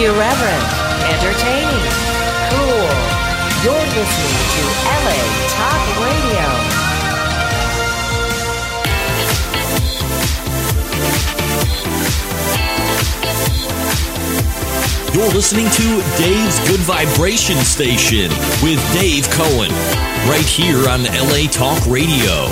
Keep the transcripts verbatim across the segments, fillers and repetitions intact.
Irreverent, entertaining, cool. You're listening to L A Talk Radio. You're listening to Dave's Good Vibration Station with Dave Cohen, right here on L A Talk Radio.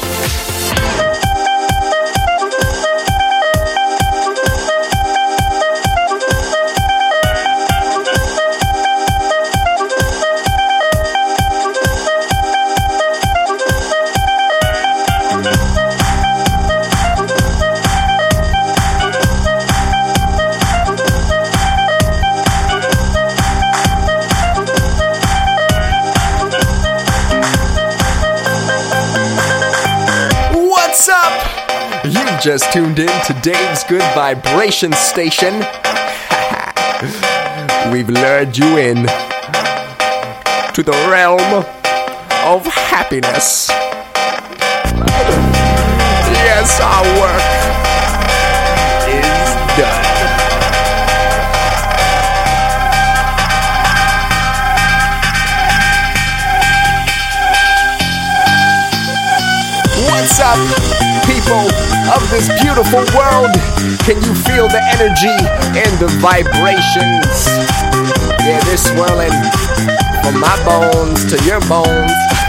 Just tuned in to Dave's Good Vibration Station. We've lured you in to the realm of happiness. Yes, our work is done. What's up, people of this beautiful world? Can you feel the energy and the vibrations? Yeah, they're swirling from my bones to your bones.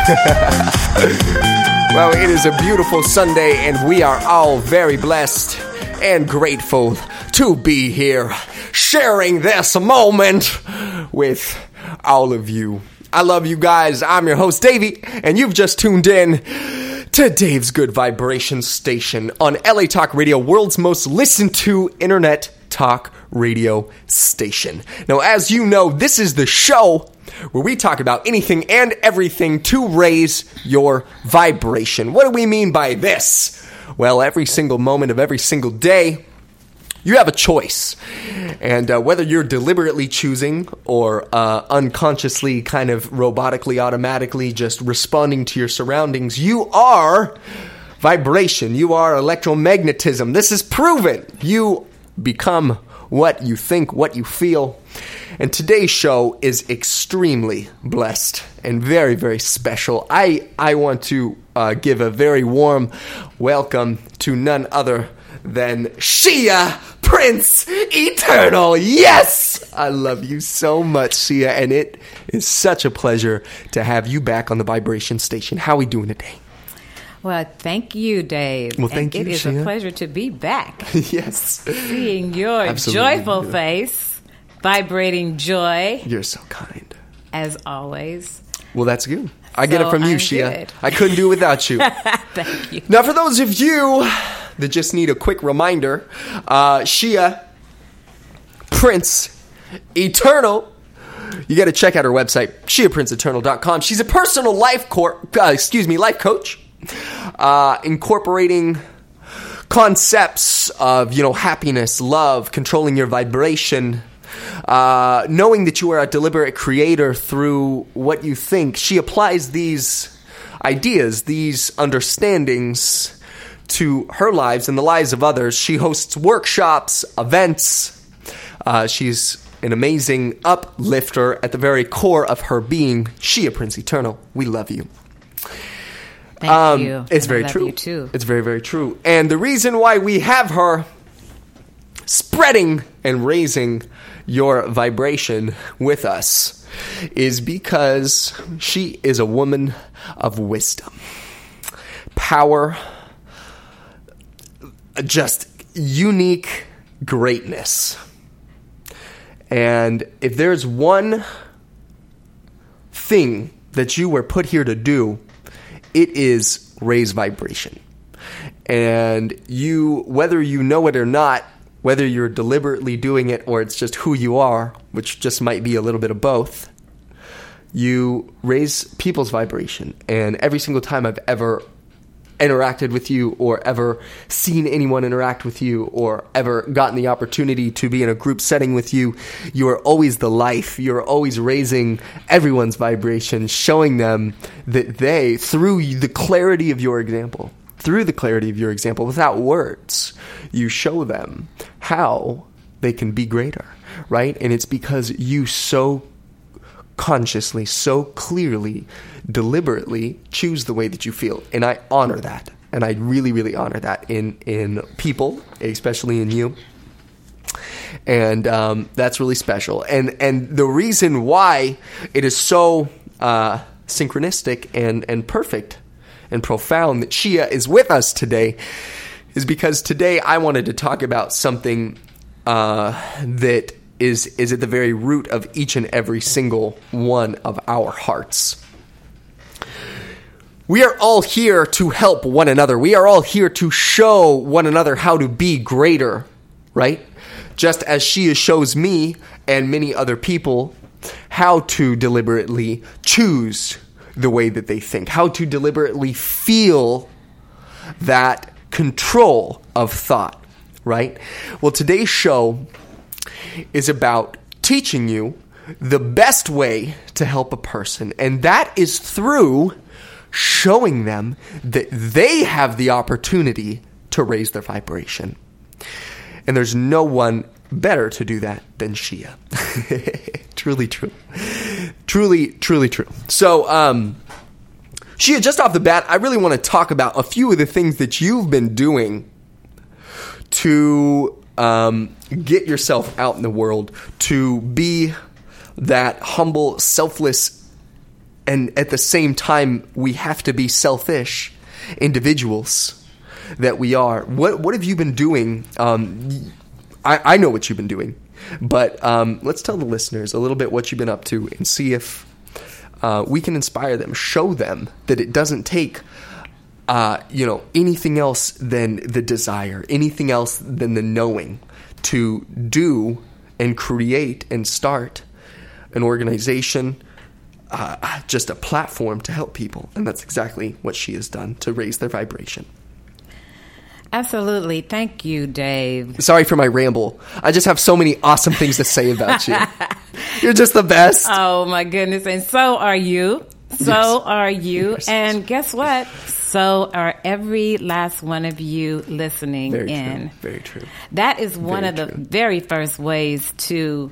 Well, it is a beautiful Sunday, and we are all very blessed and grateful to be here, sharing this moment with all of you. I love you guys. I'm your host, Davey, and you've just tuned in to Dave's Good Vibration Station on L A Talk Radio, world's most listened to internet talk radio station. Now, as you know, this is the show where we talk about anything and everything to raise your vibration. What do we mean by this? Well, every single moment of every single day, you have a choice. And uh, whether you're deliberately choosing or uh, unconsciously, kind of robotically, automatically just responding to your surroundings, you are vibration. You are electromagnetism. This is proven. You become what you think, what you feel. And today's show is extremely blessed and very, very special. I, I want to uh, give a very warm welcome to none other than Shia Prince Eternal. Yes! I love you so much, Shia, and it is such a pleasure to have you back on the Vibration Station. How are we doing today? Well, thank you, Dave. Well, thank and you, It is Shia. a pleasure to be back. Yes. Seeing your Absolutely. joyful face, vibrating joy. You're so kind. As always. Well, that's good. I get So it from you, I'm Shia. good. I couldn't do it without you. Thank you. Now, for those of you that just need a quick reminder, uh, Shia Prince Eternal, you got to check out her website, shia prince eternal dot com. She's a personal life cor- uh, excuse me, life coach, uh, incorporating concepts of, you know, happiness, love, controlling your vibration, uh, knowing that you are a deliberate creator through what you think. She applies these ideas, these understandings to her lives and the lives of others. She hosts workshops, events. Uh, she's an amazing uplifter at the very core of her being. Shia Prince Eternal, we love you. Thank Um, you. It's And very I love true. You too. It's very, very true. And the reason why we have her spreading and raising your vibration with us is because she is a woman of wisdom, power, just unique greatness. And if there's one thing that you were put here to do, it is raise vibration. And you, whether you know it or not, whether you're deliberately doing it or it's just who you are, which just might be a little bit of both, you raise people's vibration. And every single time I've ever interacted with you or ever seen anyone interact with you or ever gotten the opportunity to be in a group setting with you, you are always the life. You're always raising everyone's vibration, showing them that they, through the clarity of your example, through the clarity of your example, without words, you show them how they can be greater, right? And it's because you so consciously, so clearly, deliberately choose the way that you feel. And I honor that. And I really, really honor that in, in people, especially in you. And um, that's really special. And and the reason why it is so uh, synchronistic and, and perfect and profound that Shia is with us today is because today I wanted to talk about something uh, that is is at the very root of each and every single one of our hearts. We are all here to help one another. We are all here to show one another how to be greater, right? Just as Shia shows me and many other people how to deliberately choose the way that they think, how to deliberately feel that control of thought, right? Well, today's show is about teaching you the best way to help a person, and that is through showing them that they have the opportunity to raise their vibration. And there's no one better to do that than Shia. Truly true. Truly, truly true. So, um, Shia, just off the bat, I really want to talk about a few of the things that you've been doing to um, get yourself out in the world, to be that humble, selfless, and at the same time, we have to be selfish individuals that we are. What what have you been doing? Um, I, I know what you've been doing, but um, let's tell the listeners a little bit what you've been up to and see if uh, we can inspire them, show them that it doesn't take uh, you know, anything else than the desire, anything else than the knowing to do and create and start an organization, uh, just a platform to help people. And that's exactly what she has done to raise their vibration. Absolutely. Thank you, Dave. Sorry for my ramble. I just have so many awesome things to say about you. You're just the best. Oh, my goodness. And so are you. So yes. are you. Yes. And guess what? So are every last one of you listening Very in. True. Very true. That is one Very of the true. very first ways to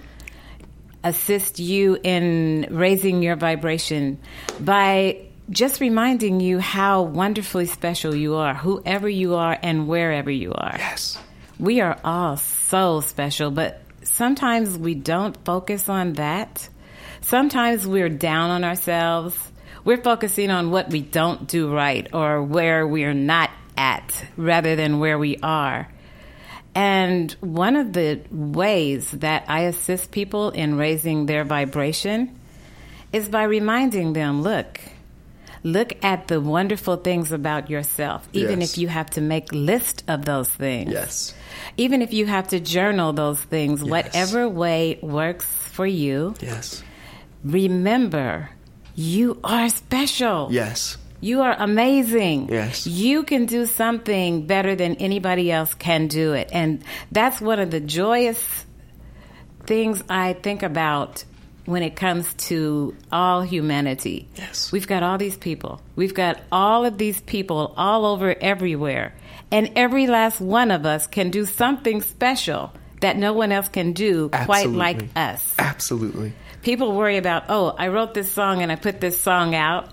assist you in raising your vibration by just reminding you how wonderfully special you are, whoever you are and wherever you are. Yes. We are all so special, but sometimes we don't focus on that. Sometimes we're down on ourselves. We're focusing on what we don't do right or where we're not at rather than where we are. And one of the ways that I assist people in raising their vibration is by reminding them, look, look at the wonderful things about yourself, even Yes. if you have to make list of those things. Yes. Even if you have to journal those things, Yes. whatever way works for you, Yes. remember, you are special. Yes. You are amazing. Yes. You can do something better than anybody else can do it. And that's one of the joyous things I think about when it comes to all humanity. Yes. We've got all these people. We've got all of these people all over everywhere. And every last one of us can do something special that no one else can do quite Absolutely. like us. Absolutely. People worry about, oh, I wrote this song and I put this song out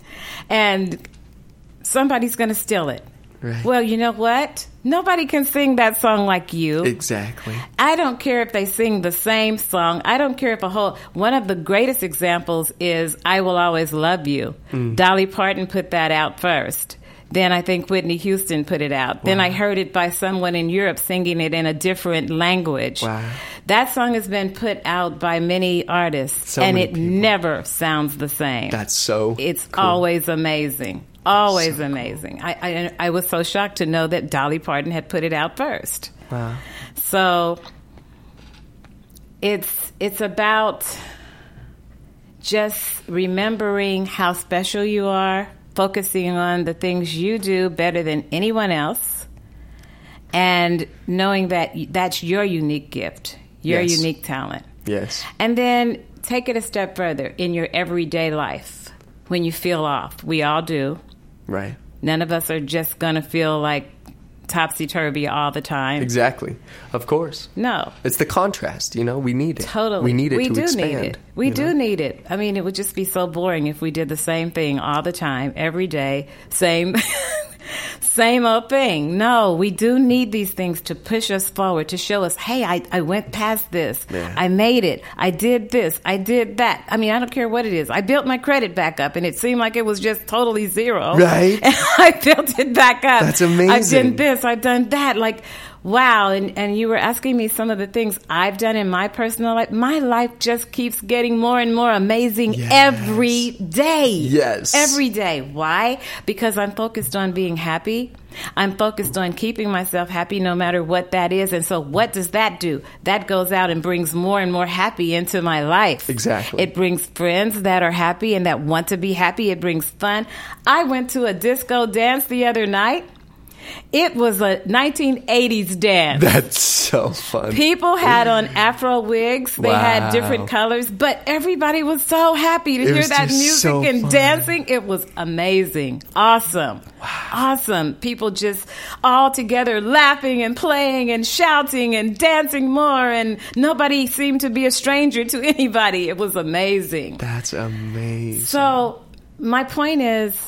and somebody's going to steal it. Right. Well, you know what? Nobody can sing that song like you. Exactly. I don't care if they sing the same song. I don't care if a whole... One of the greatest examples is I Will Always Love You. Mm. Dolly Parton put that out first. Then I think Whitney Houston put it out. Wow. Then I heard it by someone in Europe singing it in a different language. Wow. That song has been put out by many artists, So and many it people. never sounds the same. That's so It's cool. always amazing. Always So amazing. Cool. I, I I was so shocked to know that Dolly Parton had put it out first. Wow. So it's it's about just remembering how special you are, focusing on the things you do better than anyone else, and knowing that that's your unique gift, your Yes. unique talent. Yes. And then take it a step further in your everyday life. When you feel off, we all do. Right. None of us are just going to feel like topsy-turvy all the time. Exactly. Of course. No. It's the contrast, you know? We need it. Totally. We need it we to do expand. Need it. We do know? need it. I mean, it would just be so boring if we did the same thing all the time, every day, same... Same old thing. No, we do need these things to push us forward, to show us, hey, I, I went past this. Yeah. I made it. I did this. I did that. I mean, I don't care what it is. I built my credit back up, and it seemed like it was just totally zero. Right. And I built it back up. That's amazing. I've done this. I've done that. Like, wow. And, and you were asking me some of the things I've done in my personal life. My life just keeps getting more and more amazing yes. every day. Yes. Every day. Why? Because I'm focused on being happy. I'm focused on keeping myself happy no matter what that is. And so what does that do? That goes out and brings more and more happy into my life. Exactly. It brings friends that are happy and that want to be happy. It brings fun. I went to a disco dance the other night. It was a nineteen eighties dance. That's so fun. People had on Afro wigs. They wow. had different colors, but everybody was so happy to it hear that music so and fun. dancing. It was amazing. Awesome. Wow. Awesome. People just all together laughing and playing and shouting and dancing more, and nobody seemed to be a stranger to anybody. It was amazing. That's amazing. So my point is,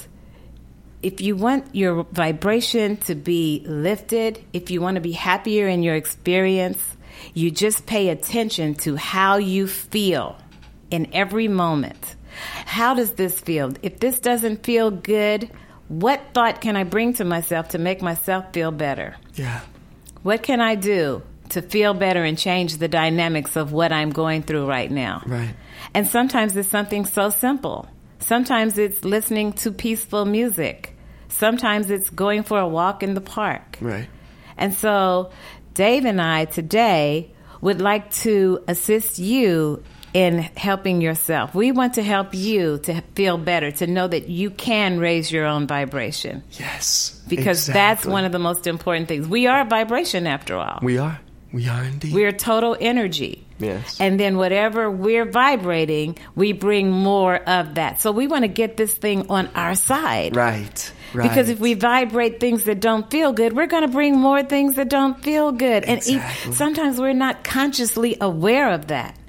if you want your vibration to be lifted, if you want to be happier in your experience, you just pay attention to how you feel in every moment. How does this feel? If this doesn't feel good, what thought can I bring to myself to make myself feel better? Yeah. What can I do to feel better and change the dynamics of what I'm going through right now? Right. And sometimes it's something so simple. Sometimes it's listening to peaceful music. Sometimes it's going for a walk in the park. Right. And so Dave and I today would like to assist you in helping yourself. We want to help you to feel better, to know that you can raise your own vibration. Yes. Because exactly. that's one of the most important things. We are vibration after all. We are. We are indeed. We're total energy. Yes. And then whatever we're vibrating, we bring more of that. So we want to get this thing on our side. Right. Right. Because if we vibrate things that don't feel good, we're going to bring more things that don't feel good. Exactly. And e- sometimes we're not consciously aware of that.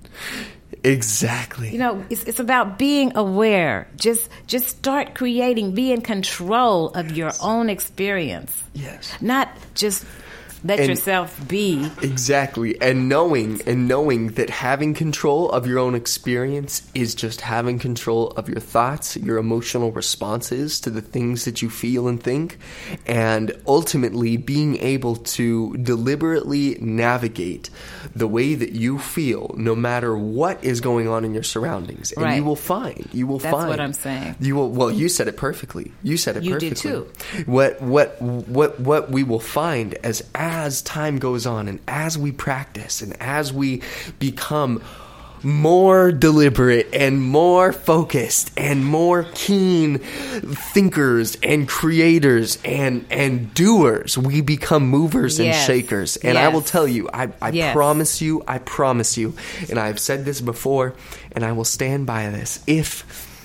Exactly. You know, it's, it's about being aware. Just just start creating, be in control of your own experience. Yes. Not just let And- yourself be. Exactly. And knowing and knowing that having control of your own experience is just having control of your thoughts, your emotional responses to the things that you feel and think, and ultimately being able to deliberately navigate the way that you feel no matter what is going on in your surroundings. And Right. you will find, you will That's find. what I'm saying. You will, well, you said it perfectly. You said it You did perfectly. too. What what what what we will find as as time goes on and as we practice and as we become more deliberate and more focused and more keen thinkers and creators and and doers, we become movers Yes. and shakers. And I Yes. will tell you, I, I Yes. promise you, I promise you, and I've said this before, and I will stand by this. If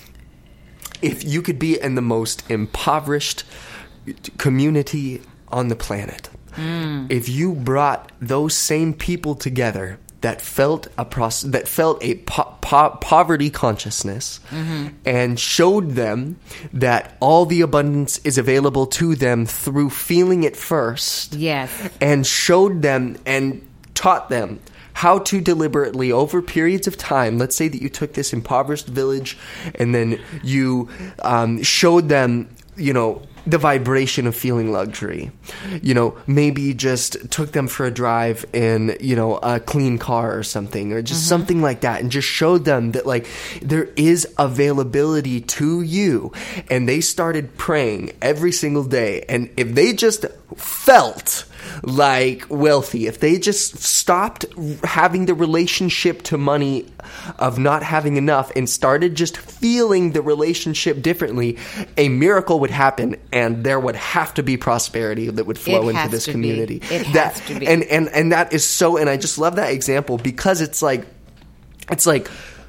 if you could be in the most impoverished community on the planet, mm. if you brought those same people together that felt a pros- that felt a po- po- poverty consciousness, mm-hmm. and showed them that all the abundance is available to them through feeling it first, Yes. and showed them and taught them how to deliberately, over periods of time, let's say that you took this impoverished village and then you um, showed them, you know, the vibration of feeling luxury. You know, maybe just took them for a drive in, you know, a clean car or something, or just mm-hmm. something like that, and just showed them that, like, there is availability to you. And they started praying every single day. And if they just felt like wealthy, if they just stopped having the relationship to money of not having enough and started just feeling the relationship differently, a miracle would happen, and there would have to be prosperity that would flow It into this to community. Be. It that, has to be. And, and, and that is so, and I just love that example because it's like, it's like,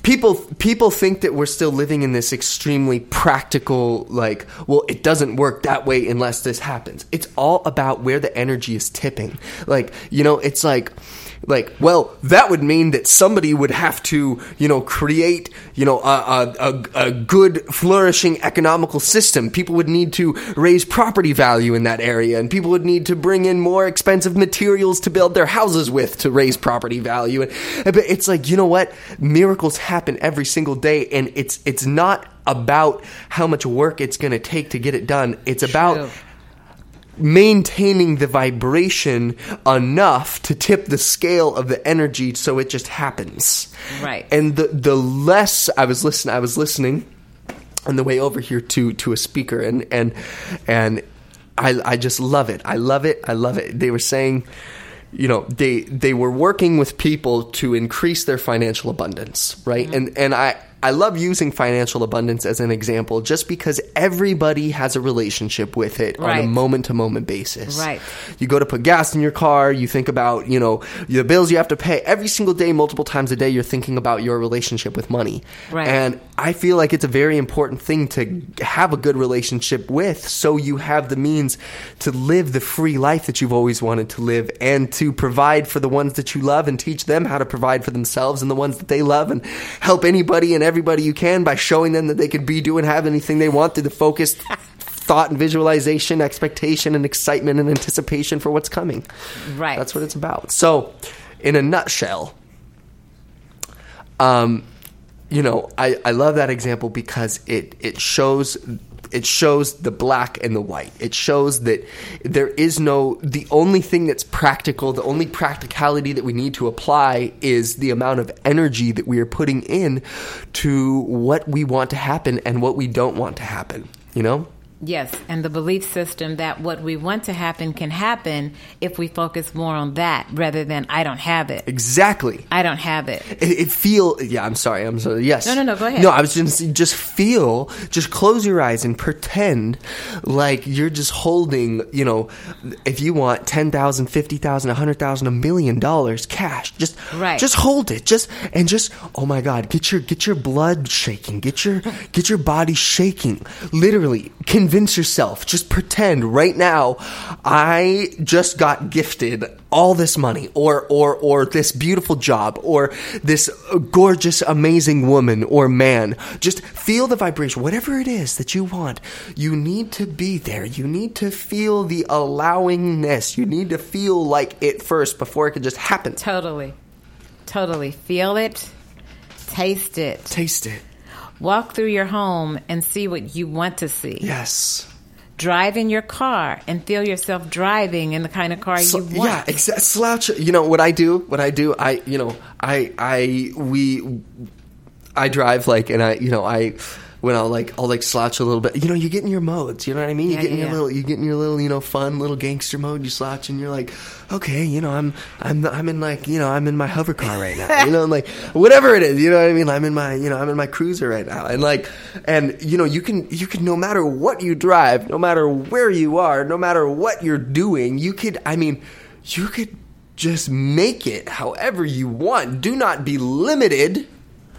people people think that we're still living in this extremely practical, like, well, it doesn't work that way unless this happens. It's all about where the energy is tipping. Like, you know, it's like, like, well, that would mean that somebody would have to, you know, create, you know, a, a, a good, flourishing economical system. People would need to raise property value in that area, and people would need to bring in more expensive materials to build their houses with to raise property value. And, but it's like, you know what? Miracles happen every single day, and it's it's not about how much work it's going to take to get it done. It's True. about maintaining the vibration enough to tip the scale of the energy so it just happens. Right. And the the less I was listening I was listening on the way over here to to a speaker, and and and I I just love it. I love it. I love it. They were saying, you know, they they were working with people to increase their financial abundance, right? Mm-hmm. And and I I love using financial abundance as an example just because everybody has a relationship with it right. on a moment-to-moment basis. Right. You go to put gas in your car, you think about, you know, the bills you have to pay. Every single day, multiple times a day, you're thinking about your relationship with money. Right. And I feel like it's a very important thing to have a good relationship with, so you have the means to live the free life that you've always wanted to live, and to provide for the ones that you love and teach them how to provide for themselves and the ones that they love, and help anybody and everybody you can by showing them that they could be, do, and have anything they want through the focused thought and visualization, expectation and excitement and anticipation for what's coming. Right. That's what it's about. So, in a nutshell, um, you know, I, I love that example because it, it shows it shows the black and the white. It shows that there is no, the only thing that's practical, the only practicality that we need to apply is the amount of energy that we are putting in to what we want to happen and what we don't want to happen, you know? Yes, and the belief system that what we want to happen can happen if we focus more on that rather than I don't have it. Exactly. I don't have it. It, it feel yeah. I'm sorry. I'm sorry. Yes. No, no, no. Go ahead. No, I was just just feel. Just close your eyes and pretend like you're just holding. You know, if you want ten thousand, fifty thousand, a hundred thousand, a million dollars cash, just right. Just hold it. Just and just. Oh my God! Get your get your blood shaking. Get your get your body shaking. Literally. Can Convince yourself, just pretend right now, I just got gifted all this money, or or or this beautiful job, or this gorgeous, amazing woman or man. Just feel the vibration, whatever it is that you want. You need to be there. You need to feel the allowingness. You need to feel like it first before it can just happen. Totally. Totally. Feel it. Taste it. Taste it. Walk through your home and see what you want to see. Yes. Drive in your car and feel yourself driving in the kind of car so, you want. Yeah, exactly. Slouch. You know what I do? What I do? I, you know, I, I, we, I drive like, and I, you know, I, when I'll like, I'll like slouch a little bit. You know, you get in your modes. You know what I mean? You yeah, get in yeah, your yeah. little, you get in your little, you know, fun little gangster mode. You slouch, and you're like, okay, you know, I'm, I'm, I'm in like, you know, I'm in my hover car right now. You know, like whatever it is. You know what I mean? I'm in my, you know, I'm in my cruiser right now, and like, and you know, you can, you can, no matter what you drive, no matter where you are, no matter what you're doing, you could, I mean, you could just make it however you want. Do not be limited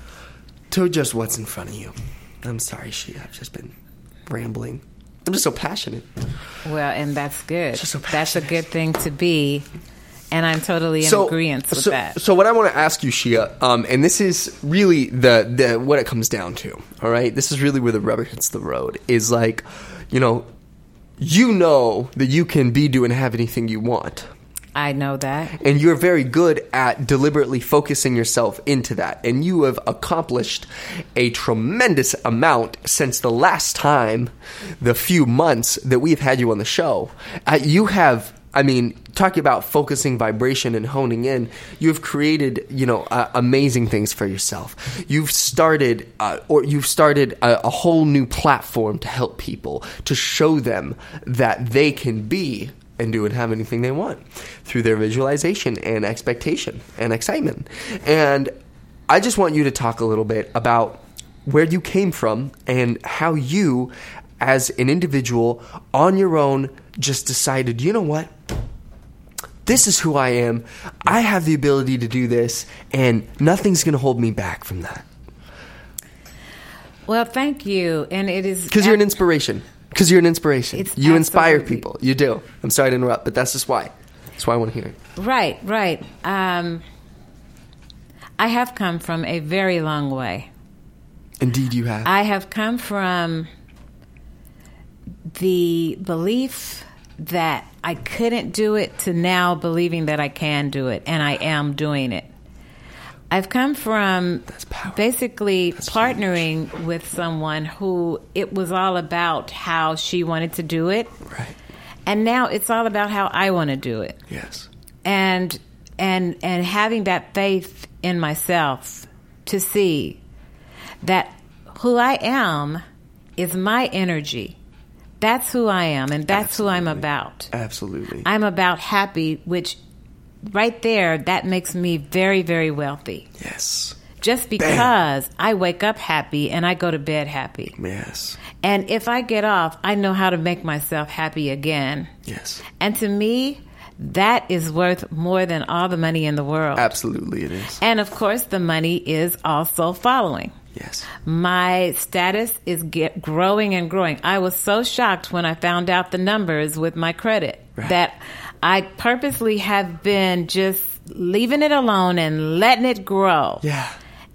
to just what's in front of you. I'm sorry, she. I've just been rambling. I'm just so passionate. Well, and that's good. Just so that's a good thing to be, and I'm totally in so, agreement with so, that. So, what I want to ask you, Shia, um, and this is really the the what it comes down to. All right, this is really where the rubber hits the road. Is like, you know, you know that you can be, do, and have anything you want. I know that. And you're very good at deliberately focusing yourself into that. And you have accomplished a tremendous amount since the last time, the few months that we've had you on the show. Uh, you have, I mean, talking about focusing vibration and honing in, you have created, you know, uh, amazing things for yourself. You've started, uh, or you've started a, a whole new platform to help people, to show them that they can be and do and have anything they want through their visualization and expectation and excitement. And I just want you to talk a little bit about where you came from and how you, as an individual on your own, just decided, you know what? This is who I am. I have the ability to do this, and nothing's going to hold me back from that. Well, thank you. And it is... Because you're an inspiration. Because you're an inspiration. It's you inspire absolutely- people. You do. I'm sorry to interrupt, but that's just why. That's why I want to hear it. Right, right. Um, I have come from a very long way. Indeed, you have. I have come from the belief that I couldn't do it to now believing that I can do it, and I am doing it. I've come from basically That's partnering huge. with someone who it was all about how she wanted to do it. Right. And now it's all about how I want to do it. Yes. And and and having that faith in myself to see that who I am is my energy. That's who I am, and that's Absolutely. who I'm about. Absolutely. I'm about happy, which right there, that makes me very, very wealthy. Yes. Just because Bam. I wake up happy and I go to bed happy. Yes. And if I get off, I know how to make myself happy again. Yes. And to me, that is worth more than all the money in the world. Absolutely it is. And of course, the money is also following. Yes. My status is get growing and growing. I was so shocked when I found out the numbers with my credit right. that I purposely have been just leaving it alone and letting it grow. Yeah.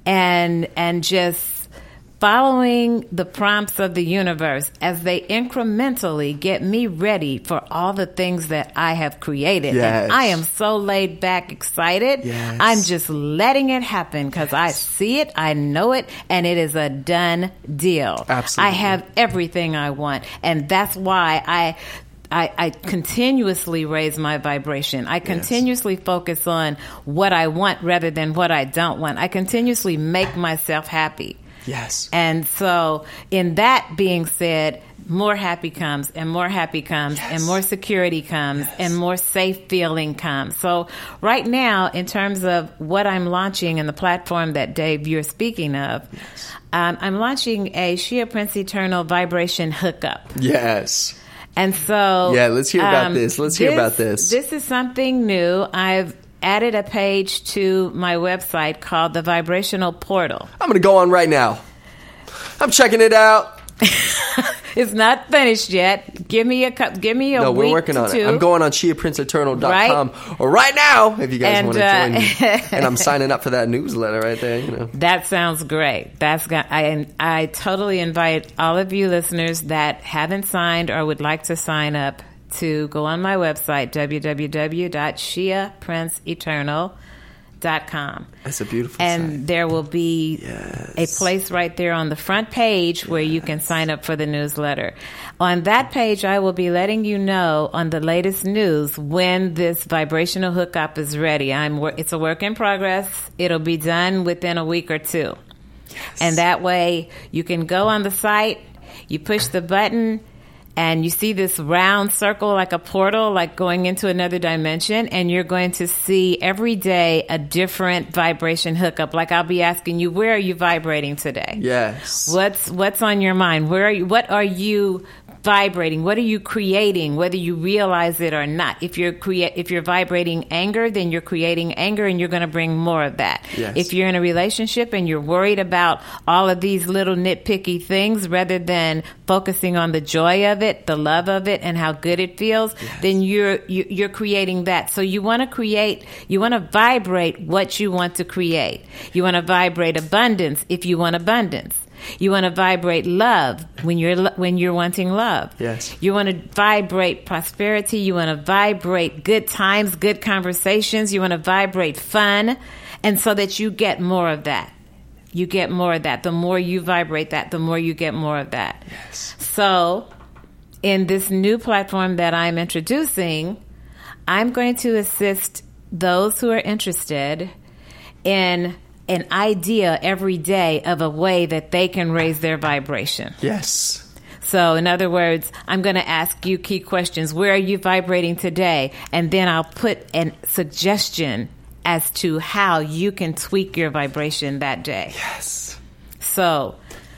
And and just following the prompts of the universe as they incrementally get me ready for all the things that I have created. Yes. And I am so laid back, excited. Yes. I'm just letting it happen because yes. I see it, I know it, and it is a done deal. Absolutely. I have everything I want. And that's why I... I, I continuously raise my vibration. I continuously yes. focus on what I want rather than what I don't want. I continuously make myself happy. Yes. And so in that being said, more happy comes and more happy comes yes. and more security comes yes. and more safe feeling comes. So right now, in terms of what I'm launching and the platform that, Dave, you're speaking of, yes. um, I'm launching a Shea Prince Eternal Vibration Hookup. Yes. And so... Yeah, let's hear about um, this. Let's this, hear about this. This is something new. I've added a page to my website called the Vibrational Portal. I'm going to go on right now. I'm checking it out. It's not finished yet. Give me a cup. Give me a no, week we're working to on two. it. I'm going on Shea Prince Eternal dot com right? right now if you guys and, want to join uh, me. And I'm signing up for that newsletter right there. You know, that sounds great. That's got, I I totally invite all of you listeners that haven't signed or would like to sign up to go on my website w w w dot shea prince eternal dot com. That's a beautiful and site. There will be yes. a place right there on the front page where yes. you can sign up for the newsletter. On that page, I will be letting you know on the latest news when this vibrational hookup is ready. I'm It's a work in progress. It'll be done within a week or two. Yes. And that way you can go on the site, you push the button, and you see this round circle like a portal, like going into another dimension, and you're going to see every day a different vibration hookup. Like I'll be asking you, where are you vibrating today? Yes. What's what's on your mind? Where are you? What are you vibrating? What are you creating, whether you realize it or not? If you're create, if you're vibrating anger, then you're creating anger, and you're going to bring more of that. Yes. If you're in a relationship and you're worried about all of these little nitpicky things, rather than focusing on the joy of it, the love of it, and how good it feels, yes. then you're you, you're creating that. So you want to create, you want to vibrate what you want to create. You want to vibrate abundance if you want abundance. You want to vibrate love when you're when you're wanting love. Yes. You want to vibrate prosperity. You want to vibrate good times, good conversations. You want to vibrate fun, and so that you get more of that. You get more of that. The more you vibrate that, the more you get more of that. Yes. So, in this new platform that I'm introducing, I'm going to assist those who are interested in an idea every day of a way that they can raise their vibration. Yes. So, in other words, I'm going to ask you key questions. Where are you vibrating today? And then I'll put a suggestion as to how you can tweak your vibration that day. Yes. So,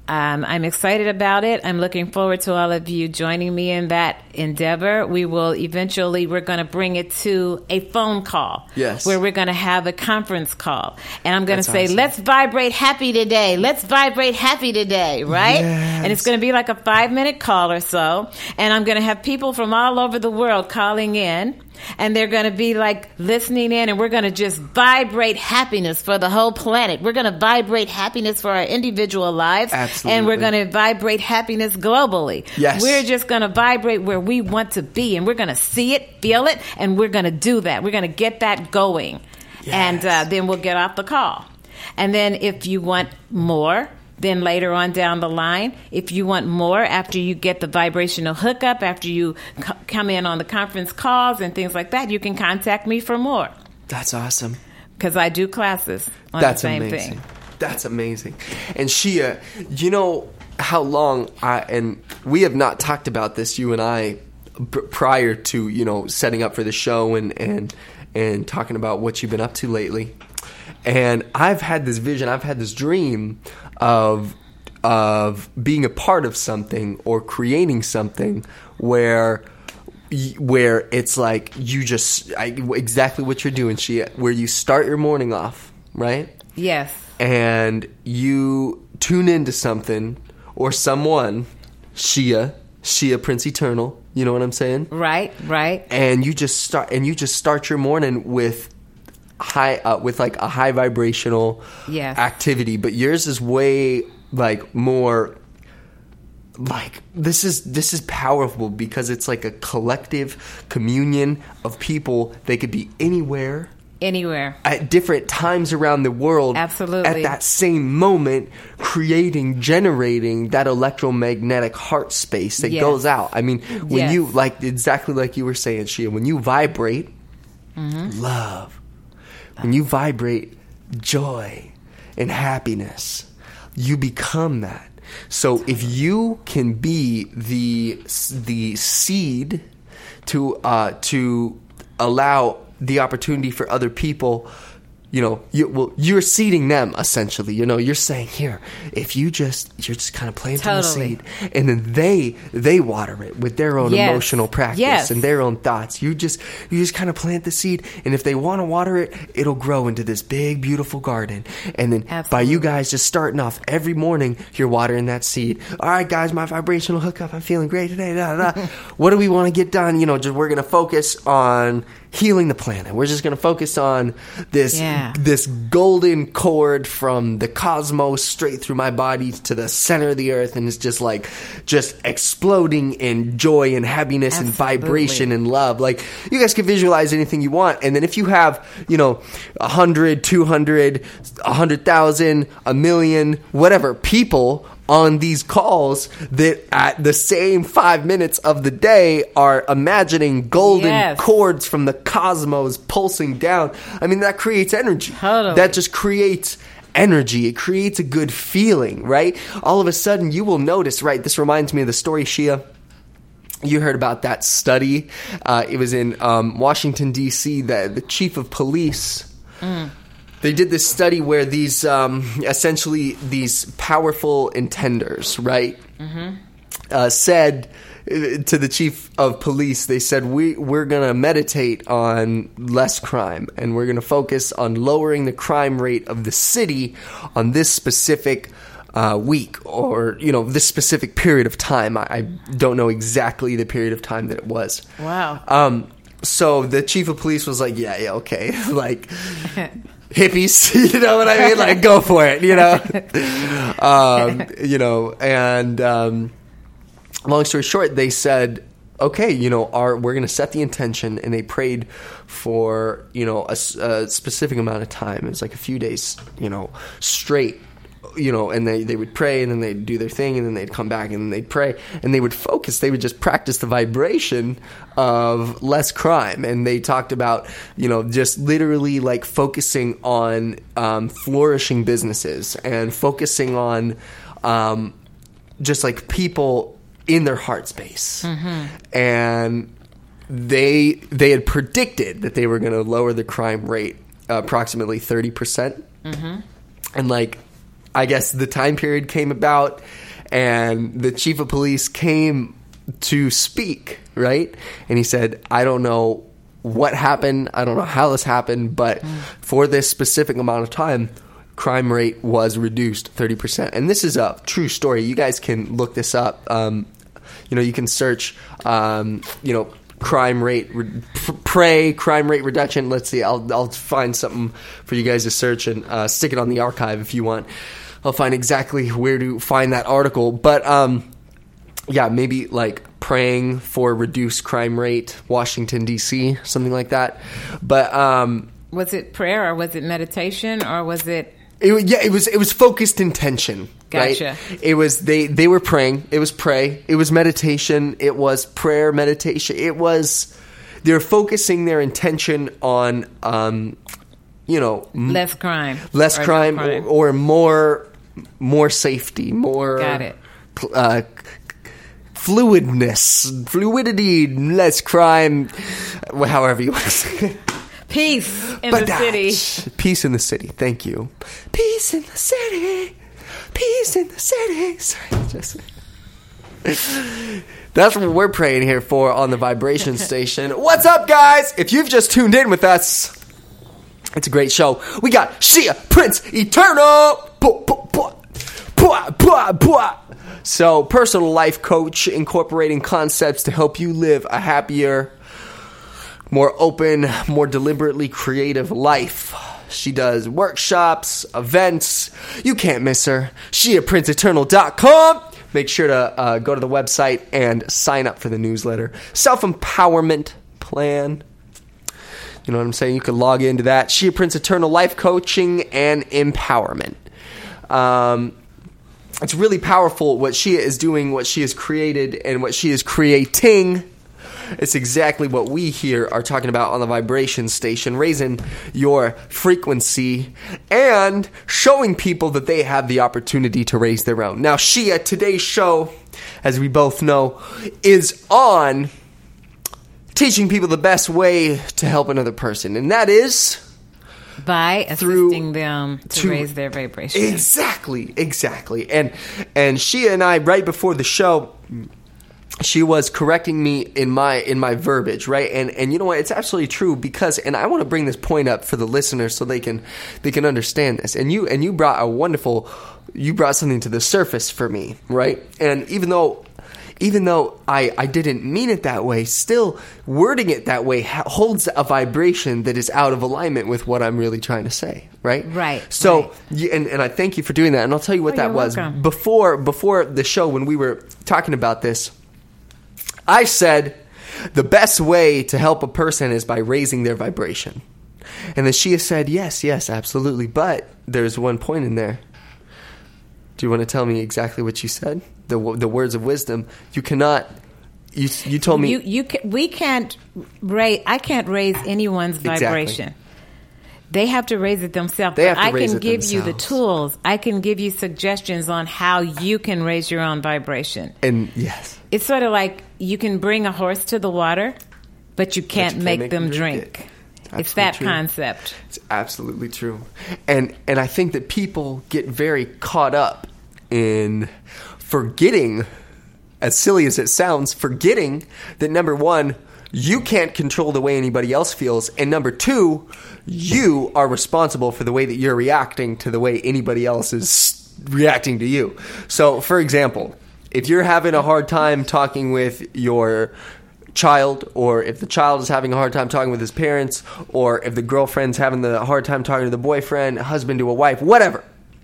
Um, I'm excited about it. I'm looking forward to all of you joining me in that endeavor. We will eventually, we're going to bring it to a phone call. Yes. Where we're going to have a conference call. And I'm going to say, awesome. let's vibrate happy today. Let's vibrate happy today, right? Yes. And it's going to be like a five minute call or so. And I'm going to have people from all over the world calling in. And they're going to be like listening in, and we're going to just vibrate happiness for the whole planet. We're going to vibrate happiness for our individual lives. Absolutely. And we're going to vibrate happiness globally. Yes. We're just going to vibrate where we want to be, and we're going to see it, feel it, and we're going to do that. We're going to get that going. Yes. And uh, then we'll get off the call. And then if you want more, then later on down the line, if you want more after you get the vibrational hookup, after you c- come in on the conference calls and things like that, you can contact me for more. That's awesome. Because I do classes on That's the same amazing. thing. That's amazing. And Shia, you know how long I, and we have not talked about this, you and I, b- prior to, you know, setting up for the show and, and, and talking about what you've been up to lately. And I've had this vision, I've had this dream of of being a part of something or creating something where where it's like you just I, exactly what you're doing, Shia, where you start your morning off, right? Yes. And you tune into something or someone, Shia, Shia Prince Eternal, you know what I'm saying? Right, right. And you just start and you just start your morning with high uh, with like a high vibrational Yes. activity, but yours is way like more like this is this is powerful because it's like a collective communion of people. They could be anywhere, Anywhere. at different times around the world, Absolutely. at that same moment, creating, generating that electromagnetic heart space that Yes. goes out. I mean, when Yes. you like exactly like you were saying, Shia, when you vibrate Mm-hmm. love, when you vibrate joy and happiness, you become that. So if you can be the the seed to uh, to allow the opportunity for other people, you know, you, well, you're seeding them essentially. You know, you're saying here, if you just you're just kind of planting the Totally. seed, and then they they water it with their own Yes. emotional practice Yes. and their own thoughts. You just you just kind of plant the seed, and if they want to water it, it'll grow into this big, beautiful garden. And then by Absolutely. you guys just starting off every morning, you're watering that seed. All right, guys, my vibrational hookup. I'm feeling great today. Da, da, da. What do we want to get done? You know, just we're gonna focus on healing the planet. We're just gonna focus on this Yeah. this golden cord from the cosmos straight through my body to the center of the earth, and it's just like just exploding in joy and happiness and Absolutely. vibration and love. Like, you guys can visualize anything you want, and then if you have, you know, a hundred, two hundred, a hundred thousand, a million, whatever people on these calls that at the same five minutes of the day are imagining golden Yes. chords from the cosmos pulsing down. I mean, that creates energy. Totally. That just creates energy. It creates a good feeling, right? All of a sudden, you will notice, right? This reminds me of the story, Shia. You heard about that study. Uh, it was in um, Washington, D C, the, the chief of police. Mm. They did this study where these, um, essentially, these powerful intenders, right, Mm-hmm. uh, said uh, to the chief of police, they said, we, we're going to meditate on less crime, and we're going to focus on lowering the crime rate of the city on this specific uh, week or, you know, this specific period of time. I, I don't know exactly the period of time that it was. Wow. Um, so the chief of police was like, yeah, yeah, okay. like... hippies, you know what I mean? Like, go for it, you know? um, you know, and um, long story short, they said, okay, you know, our, we're going to set the intention, and they prayed for, you know, a, a specific amount of time. It was like a few days, you know, straight. You know, and they, they would pray, and then they'd do their thing, and then they'd come back, and then they'd pray, and they would focus. They would just practice the vibration of less crime. And they talked about, you know, just literally like focusing on um, flourishing businesses and focusing on um, just like people in their heart space. Mm-hmm. And they they had predicted that they were going to lower the crime rate uh, approximately thirty percent. Mm-hmm. And like, I guess the time period came about, and the chief of police came to speak, right? And he said, I don't know what happened. I don't know how this happened, but mm. for this specific amount of time, crime rate was reduced thirty percent. And this is a true story. You guys can look this up. Um, you know, you can search, um, you know, crime rate, re- pray, crime rate reduction. Let's see. I'll, I'll find something for you guys to search and uh, stick it on the archive if you want. I'll find exactly where to find that article. But, um, yeah, maybe like praying for reduced crime rate, Washington, D C, something like that. But um, was it prayer or was it meditation or was it? It, yeah, it was. It was focused intention. Gotcha. Right? It was they. They were praying. It was pray. It was meditation. It was prayer, meditation. It was. They're focusing their intention on, um, you know, less crime, less or crime, no crime. Or, or more, more safety, more. Got it. Uh, fluidness, fluidity, less crime. However you want to say it. Peace in but the city. Peace in the city. Thank you. Peace in the city. Peace in the city. Sorry, just. That's what we're praying here for on the Vibration Station. What's up, guys? If you've just tuned in with us, it's a great show. We got Shia Prince Eternal. So, personal life coach, incorporating concepts to help you live a happier, more open, more deliberately creative life. She does workshops, events. You can't miss her. Shia Prince Eternal dot com. Make sure to uh, go to the website and sign up for the newsletter. Self-empowerment plan. You know what I'm saying? You can log into that. Shia Prince Eternal Life Coaching and Empowerment. Um, it's really powerful what Shia is doing, what she has created, and what she is creating. It's exactly what we here are talking about on the Vibration Station, raising your frequency and showing people that they have the opportunity to raise their own. Now, Shia, today's show, as we both know, is on teaching people the best way to help another person, and that is by assisting them to, to raise their vibration. Exactly, exactly. And and Shia and I, right before the show, she was correcting me in my in my verbiage, right? And and you know what? It's absolutely true because, and I want to bring this point up for the listeners so they can they can understand this. And you and you brought a wonderful, you brought something to the surface for me, right? And even though even though I I didn't mean it that way, still wording it that way ha- holds a vibration that is out of alignment with what I'm really trying to say, right? Right. So right. You, and and I thank you for doing that. And I'll tell you what oh, that was welcome. before before the show when we were talking about this. I said the best way to help a person is by raising their vibration. And then Shia said, yes, yes, absolutely. But there's one point in there. Do you want to tell me exactly what you said? The the words of wisdom. You cannot, you you told me. You, you can, we can't raise, I can't raise anyone's vibration. Exactly. They have to raise it themselves. They have to I raise can it give themselves. you the tools. I can give you suggestions on how you can raise your own vibration. And yes. It's sort of like you can bring a horse to the water, but you can't, but you can't make, make them them drink. drink It. It's that true. concept. It's absolutely true. And and I think that people get very caught up in forgetting, as silly as it sounds, forgetting that number one, you can't control the way anybody else feels, and number two, you are responsible for the way that you're reacting to the way anybody else is reacting to you. So, for example, if you're having a hard time talking with your child, or if the child is having a hard time talking with his parents, or if the girlfriend's having the hard time talking to the boyfriend, husband to a wife, whatever,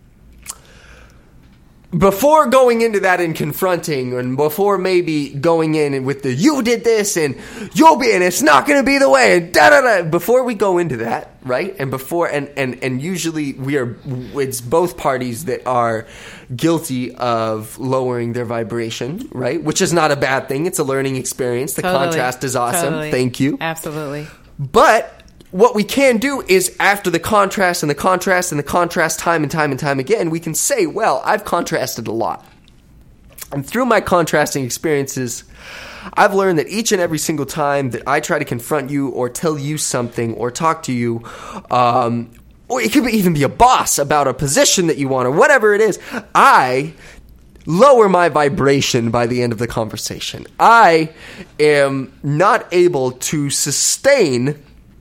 before going into that and confronting, and before maybe going in and with the you did this and you'll be and it's not going to be the way and da da da, before we go into that, right? And before and and and usually we are it's both parties that are guilty of lowering their vibration, right? Which is not a bad thing. It's a learning experience. The totally. contrast is awesome. Totally. Thank you. Absolutely. But what we can do is after the contrast and the contrast and the contrast time and time and time again, we can say, well, I've contrasted a lot. And through my contrasting experiences, I've learned that each and every single time that I try to confront you or tell you something or talk to you, um, or it could even be a boss about a position that you want or whatever it is, I lower my vibration by the end of the conversation. I am not able to sustain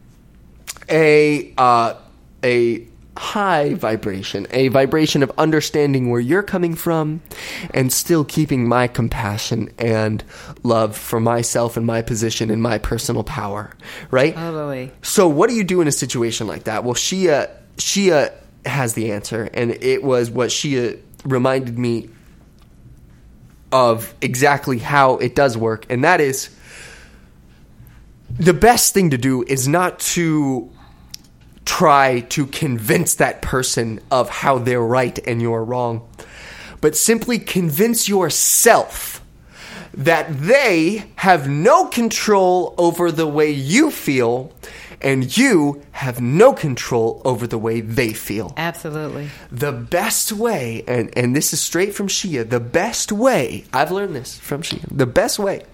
a uh, a high vibration, a vibration of understanding where you're coming from and still keeping my compassion and love for myself and my position and my personal power, right? Totally. So what do you do in a situation like that? Well, Shia, Shia has the answer, and it was what Shia reminded me of exactly how it does work, and that is the best thing to do is not to try to convince that person of how they're right and you're wrong, but simply convince yourself that they have no control over the way you feel and you have no control over the way they feel. Absolutely. The best way, and, and this is straight from Shia, the best way, I've learned this from Shia, the best way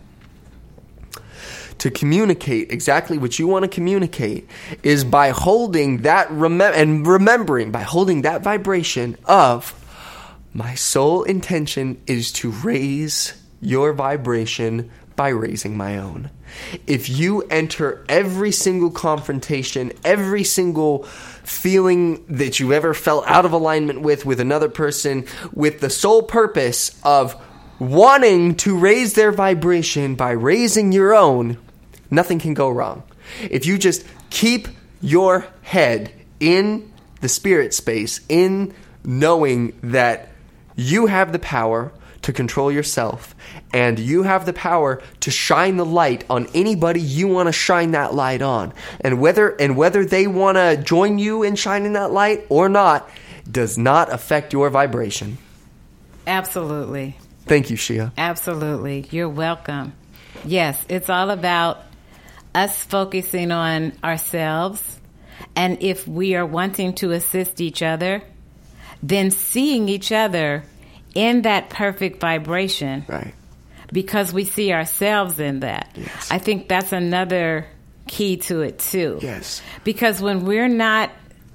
to communicate exactly what you want to communicate is by holding that, remem- and remembering, by holding that vibration of, my sole intention is to raise your vibration by raising my own. If you enter every single confrontation, every single feeling that you ever felt out of alignment with, with another person, with the sole purpose of wanting to raise their vibration by raising your own, nothing can go wrong. If you just keep your head in the spirit space, in knowing that you have the power to control yourself, and you have the power to shine the light on anybody you want to shine that light on, and whether and whether they want to join you in shining that light or not does not affect your vibration. Absolutely. Thank you, Shia. Absolutely. You're welcome. Yes, it's all about us focusing on ourselves, and if we are wanting to assist each other, then seeing each other in that perfect vibration. Right. Because we see ourselves in that. Yes. I think that's another key to it too. Yes. Because when we're not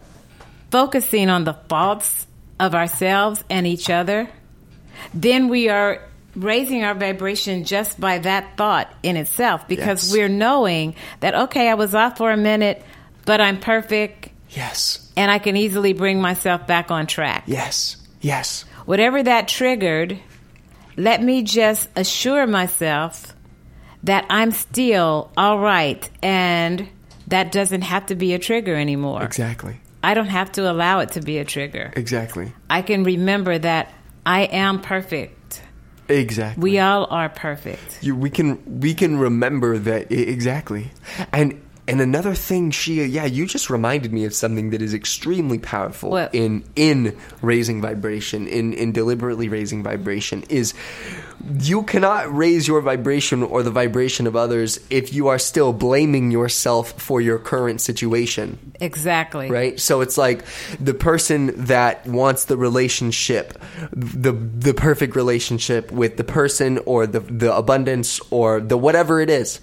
focusing on the faults of ourselves and each other, then we are raising our vibration just by that thought in itself, because Yes. we're knowing that, okay, I was off for a minute, but I'm perfect. Yes. And I can easily bring myself back on track. Yes. Yes. Whatever that triggered, let me just assure myself that I'm still all right, and that doesn't have to be a trigger anymore. Exactly. I don't have to allow it to be a trigger. Exactly. I can remember that I am perfect. Exactly. We all are perfect. You, we can we can remember that I- exactly. And and another thing, Shia, yeah, you just reminded me of something that is extremely powerful What? in in raising vibration, in in deliberately raising vibration, is you cannot raise your vibration or the vibration of others if you are still blaming yourself for your current situation. Exactly. Right? So it's like the person that wants the relationship, the the perfect relationship with the person, or the the abundance, or the whatever it is.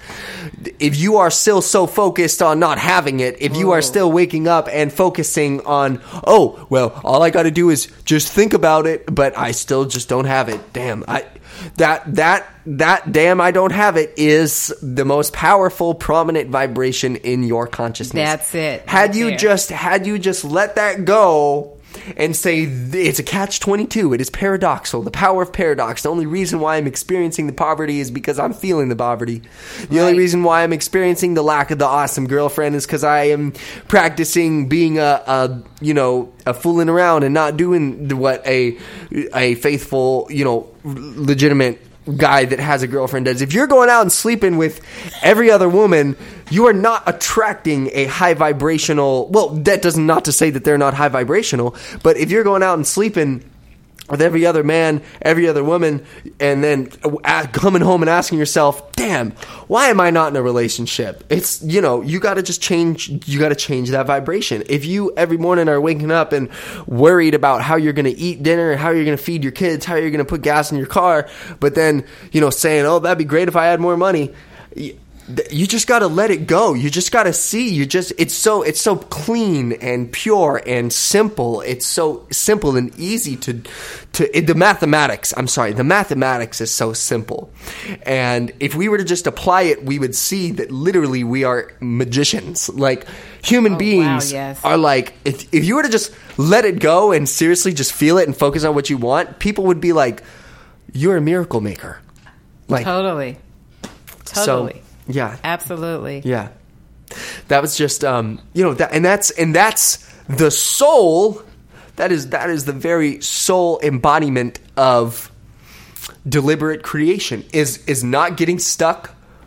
If you are still so focused on not having it, if you Oh. are still waking up and focusing on, oh, well, all I got to do is just think about it, but I still just don't have it. Damn, I that that that damn I don't have it is the most powerful, prominent vibration in your consciousness. That's it. Had right you there. just had you just let that go and say it's a catch twenty-two, it is paradoxical, the power of paradox. The only reason why I'm experiencing the poverty is because I'm feeling the poverty. The only Right. reason why I'm experiencing the lack of the awesome girlfriend is because I am practicing being a, a you know a fooling around and not doing the- what a a faithful, you know legitimate guy that has a girlfriend does. If you're going out and sleeping with every other woman, you are not attracting a high vibrational, well, that does not to say that they're not high vibrational, but if you're going out and sleeping with every other man, every other woman, and then uh, coming home and asking yourself, damn, why am I not in a relationship? It's, you know, you got to just change, you got to change that vibration. If you every morning are waking up and worried about how you're going to eat dinner, how you're going to feed your kids, how you're going to put gas in your car, but then, you know, saying, oh, that'd be great if I had more money. You just got to let it go. You just got to see. You just it's so it's so clean and pure and simple. It's so simple and easy to to it, the mathematics. I'm sorry, the mathematics is so simple. And if we were to just apply it, we would see that literally we are magicians. Like human Oh, beings wow, yes. are like if if you were to just let it go and seriously just feel it and focus on what you want, people would be like, "You're a miracle maker." Like Totally. Totally. So, yeah. Absolutely. Yeah. That was just um you know that and that's and that's the soul that is that is the very soul embodiment of deliberate creation is is not getting stuck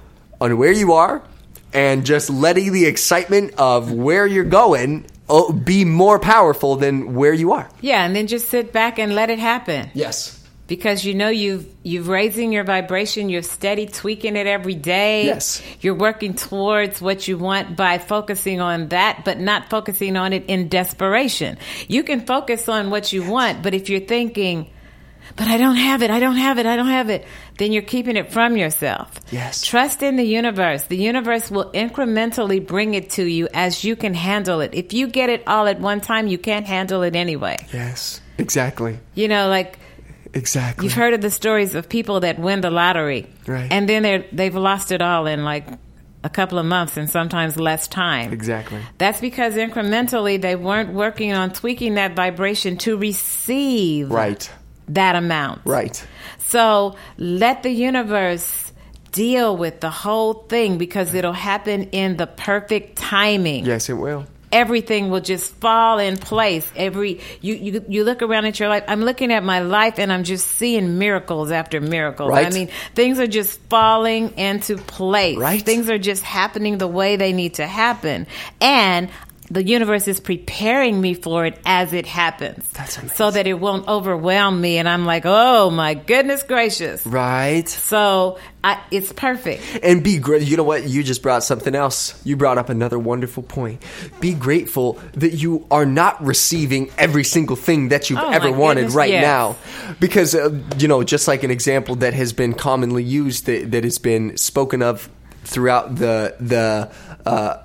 on where you are and just letting the excitement of where you're going oh, be more powerful than where you are. Yeah, and then just sit back and let it happen. Yes. Because you know you've you've raising your vibration, you're steady tweaking it every day. Yes. You're working towards what you want by focusing on that, but not focusing on it in desperation. You can focus on what you want, but if you're thinking, but I don't have it, I don't have it, I don't have it, then you're keeping it from yourself. Yes. Trust in the universe. The universe will incrementally bring it to you as you can handle it. If you get it all at one time, you can't handle it anyway. Yes. Exactly. You know, like Exactly. you've heard of the stories of people that win the lottery, Right. and then they're, they've lost it all in like a couple of months and sometimes less time. Exactly. That's because incrementally they weren't working on tweaking that vibration to receive Right. that amount. Right. So let the universe deal with the whole thing because it'll happen in the perfect timing. Yes, it will. Everything will just fall in place. Every you, you you look around at your life. I'm looking at my life and I'm just seeing miracles after miracles. Right. I mean, things are just falling into place. Right. Things are just happening the way they need to happen. And the universe is preparing me for it as it happens. That's amazing. So that it won't overwhelm me and I'm like, oh my goodness gracious. Right. So I, it's perfect. And be great. You know what? You just brought something else. You brought up another wonderful point. Be grateful that you are not receiving every single thing that you've Oh, ever my wanted goodness, right yes. now. Because, uh, you know, just like an example that has been commonly used, that, that has been spoken of throughout the, the, uh,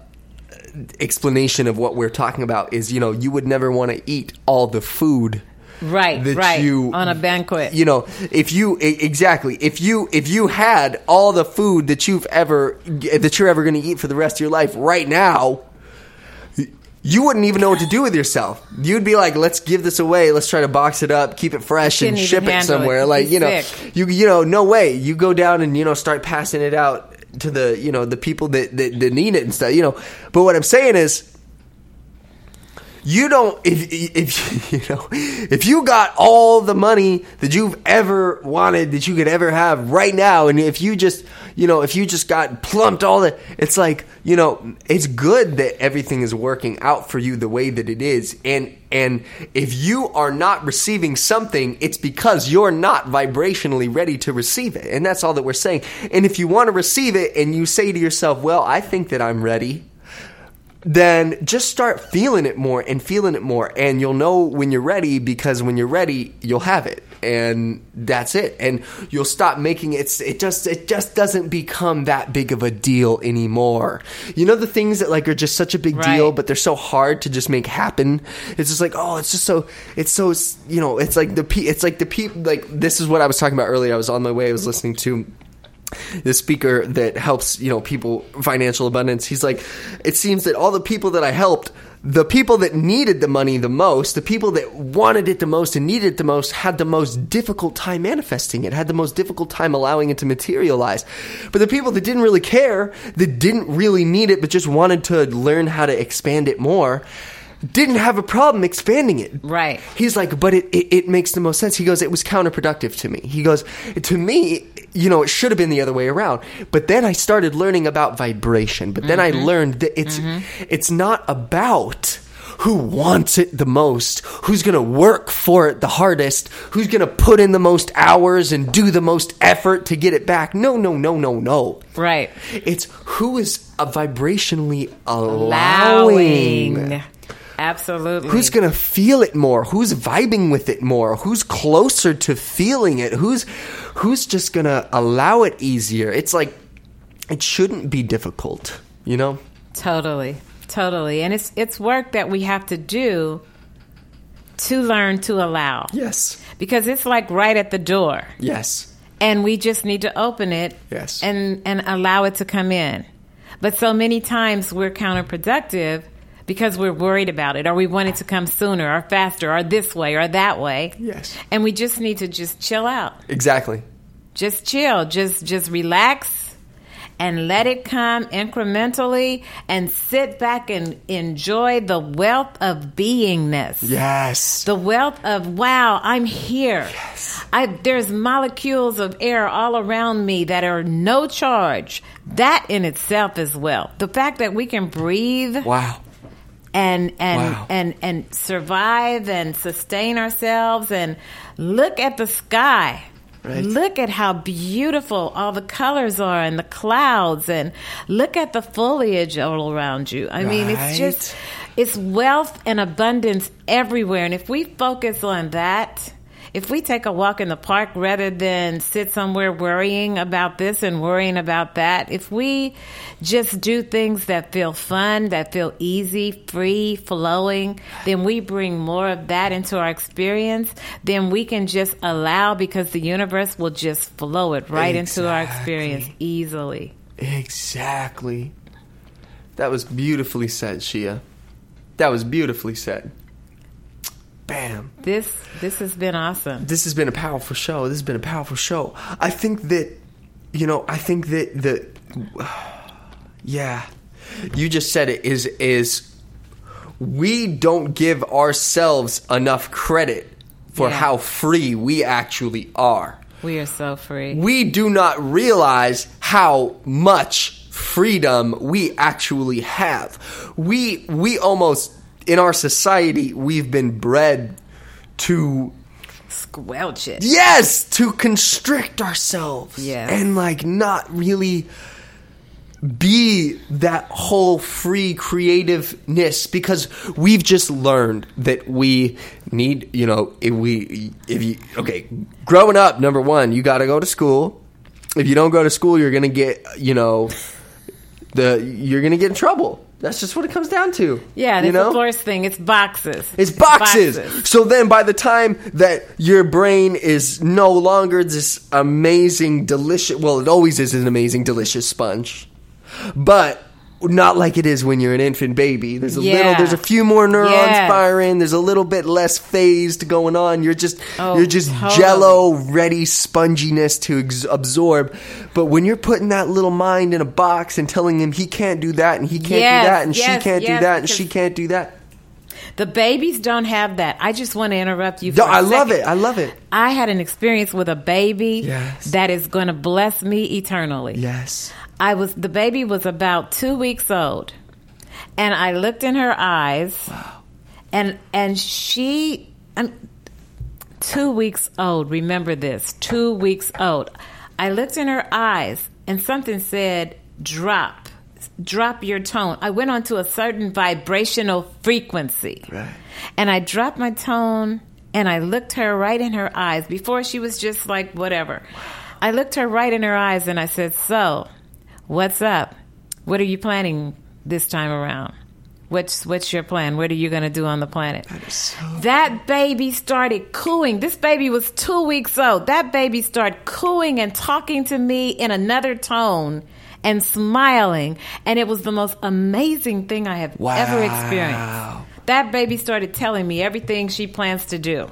explanation of what we're talking about is, you know, you would never want to eat all the food Right, that right. you On a banquet. You know, if you e- exactly if you if you had all the food that you've ever that you're ever going to eat for the rest of your life right now, you wouldn't even know what to do with yourself. You'd be like, let's give this away. Let's try to box it up, keep it fresh, and Couldn't ship even it handle somewhere. it. Like, Be you know, sick. you you know, no way. You go down and, you know, start passing it out to the, you know, the people that, that, that need it and stuff, you know. But what I'm saying is, you don't, if, if, you know, if you got all the money that you've ever wanted, that you could ever have right now, and if you just, you know, if you just got plumped all the, it's like, you know, it's good that everything is working out for you the way that it is. And, and if you are not receiving something, it's because you're not vibrationally ready to receive it. And that's all that we're saying. And if you want to receive it and you say to yourself, well, I think that I'm ready, then just start feeling it more and feeling it more. And you'll know when you're ready, because when you're ready, you'll have it. And that's it. And you'll stop making it, it just, it just doesn't become that big of a deal anymore. You know, the things that like are just such a big Right. deal, but they're so hard to just make happen. It's just like, oh, it's just so, it's so, you know, it's like the, pe- it's like the people, like, this is what I was talking about earlier. I was on my way, I was listening to the speaker that helps, you know, people financial abundance. He's like, it seems that all the people that I helped, the people that needed the money the most, the people that wanted it the most and needed it the most, had the most difficult time manifesting it, had the most difficult time allowing it to materialize. But the people that didn't really care, that didn't really need it, but just wanted to learn how to expand it more, didn't have a problem expanding it. Right. He's like, but it, it, it makes the most sense. He goes, it was counterproductive to me. He goes, to me, you know, it should have been the other way around. But then I started learning about vibration. But then mm-hmm. I learned that it's mm-hmm. it's not about who wants it the most, who's going to work for it the hardest, who's going to put in the most hours and do the most effort to get it back. No, no, no, no, no. Right. It's who is a vibrationally allowing. allowing. Absolutely. Who's going to feel it more? Who's vibing with it more? Who's closer to feeling it? Who's who's just going to allow it easier? It's like it shouldn't be difficult, you know? Totally. Totally. And it's it's work that we have to do to learn to allow. Yes. Because it's like right at the door. Yes. And we just need to open it Yes. and, and allow it to come in. But so many times we're counterproductive because we're worried about it, or we want it to come sooner or faster or this way or that way. Yes. And we just need to just chill out. Exactly. Just chill. Just just relax and let it come incrementally and sit back and enjoy the wealth of beingness. Yes. The wealth of, wow, I'm here. Yes. I, there's molecules of air all around me that are no charge. That in itself is wealth. The fact that we can breathe. Wow. And and, Wow. and and survive and sustain ourselves and look at the sky. Right. Look at how beautiful all the colors are and the clouds, and look at the foliage all around you. I mean, Right. it's just, it's wealth and abundance everywhere. And if we focus on that, if we take a walk in the park rather than sit somewhere worrying about this and worrying about that, if we just do things that feel fun, that feel easy, free, flowing, then we bring more of that into our experience. Then we can just allow, because the universe will just flow it right into our experience Exactly. easily. Exactly. That was beautifully said, Shia. That was beautifully said. Bam. This this has been awesome. This has been a powerful show. This has been a powerful show. I think that, you know, I think that the, yeah, you just said it, is, is we don't give ourselves enough credit for Yeah. how free we actually are. We are so free. We do not realize how much freedom we actually have. We we almost, in our society, we've been bred to, Squelch it. yes, to constrict ourselves. Yes. And like not really be that whole free creativeness, because we've just learned that we need, you know, if we, if you, okay, growing up, number one, you got to go to school. If you don't go to school, you're going to get, you know, the, you're going to get in trouble. That's just what it comes down to. Yeah, you that's know? the first thing. It's boxes. It's boxes. So then by the time that your brain is no longer this amazing, delicious, well, it always is an amazing, delicious sponge, but not like it is when you're an infant baby. There's a Yeah. little, there's a few more neurons Yes. firing. There's a little bit less phased going on. You're just, Oh, you're just totally. jello ready sponginess to ex- absorb. But when you're putting that little mind in a box and telling him he can't do that and he can't Yes, do that and yes, she can't yes, do that and because- she can't do that. The babies don't have that. I just want to interrupt you for No, a I love second. it. I love it. I had an experience with a baby Yes. that is going to bless me eternally. Yes. I was the baby was about two weeks old, and I looked in her eyes, Wow. and and she, I'm two weeks old. Remember this, two weeks old. I looked in her eyes, and something said, "Drop, drop your tone." I went onto a certain vibrational frequency, Right. and I dropped my tone, and I looked her right in her eyes. Before she was just like whatever. I looked her right in her eyes, and I said, "So, what's up? What are you planning this time around? What's what's your plan? What are you going to do on the planet?" That is so That baby started cooing. This baby was two weeks old. That baby started cooing and talking to me in another tone and smiling. And it was the most amazing thing I have Wow. ever experienced. That baby started telling me everything she plans to do.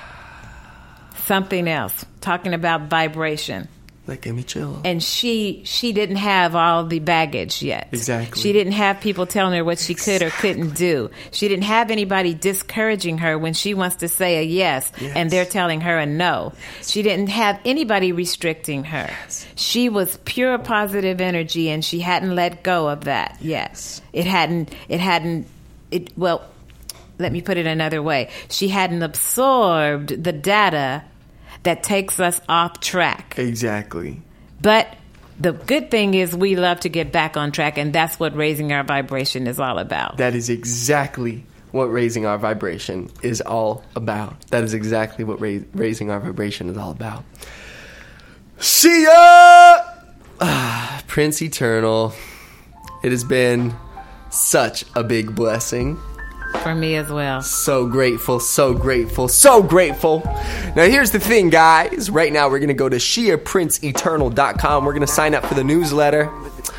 Something else, talking about vibration. that gave me chill. And she she didn't have all the baggage yet. Exactly. She didn't have people telling her what she could or couldn't do. She didn't have anybody discouraging her when she wants to say a yes, Yes. and they're telling her a no. She didn't have anybody restricting her. She was pure positive energy, and she hadn't let go of that yet. It hadn't it hadn't it well, let me put it another way. She hadn't absorbed the data that takes us off track. Exactly. But the good thing is we love to get back on track, and that's what raising our vibration is all about. That is exactly what raising our vibration is all about. That is exactly what ra- raising our vibration is all about. See ya! Ah, Prince Eternal, it has been such a big blessing. For me as well. So grateful, so grateful, so grateful. Now here's the thing, guys. Right now we're going to go to shia prince eternal dot com. We're going to sign up for the newsletter.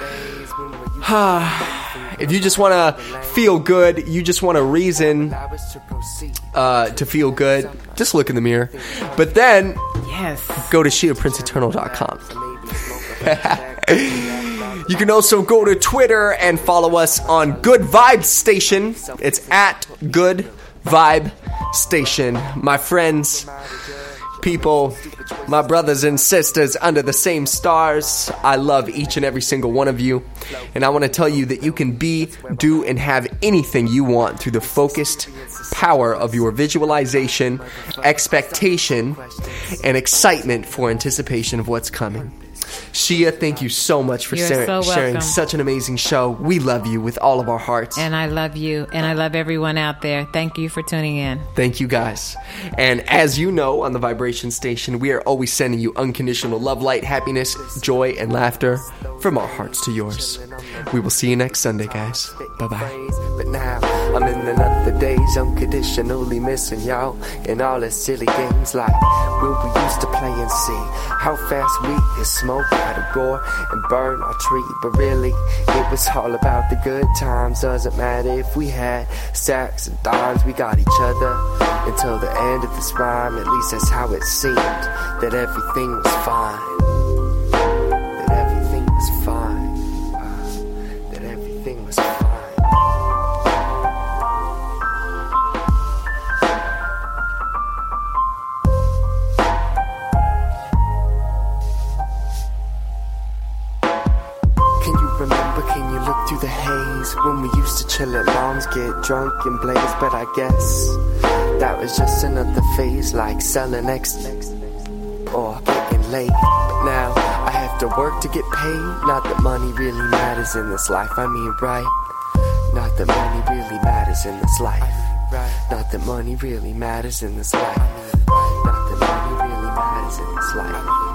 If you just want to feel good, you just want a reason uh, to feel good, just look in the mirror. But then, yes, go to shia prince eternal dot com. You can also go to Twitter and follow us on Good Vibe Station. It's at Good Vibe Station. My friends, people, my brothers and sisters under the same stars, I love each and every single one of you. And I want to tell you that you can be, do, and have anything you want through the focused power of your visualization, expectation, and excitement for anticipation of what's coming. Shia, thank you so much for ser- so sharing such an amazing show. We love you with all of our hearts. And I love you, and I love everyone out there. Thank you for tuning in. Thank you, guys. And as you know, on the Vibration Station, we are always sending you unconditional love, light, happiness, joy, and laughter from our hearts to yours. We will see you next Sunday, guys. Bye-bye. But now I'm in another days, unconditionally missing y'all and all the silly games like when we used to play and see how fast we could smoke out a roar and burn our tree. But really, it was all about the good times. Doesn't matter if we had stacks and dimes, we got each other until the end of this rhyme. At least that's how it seemed, that everything was fine. That everything was fine. Uh, that everything was fine. Through the haze when we used to chill at mom's, get drunk and blaze. But I guess that was just another phase, like selling X or getting laid. But now I have to work to get paid. Not that money really matters in this life, I mean right. Not that money really matters in this life. Not that money really matters in this life. Not that money really matters in this life.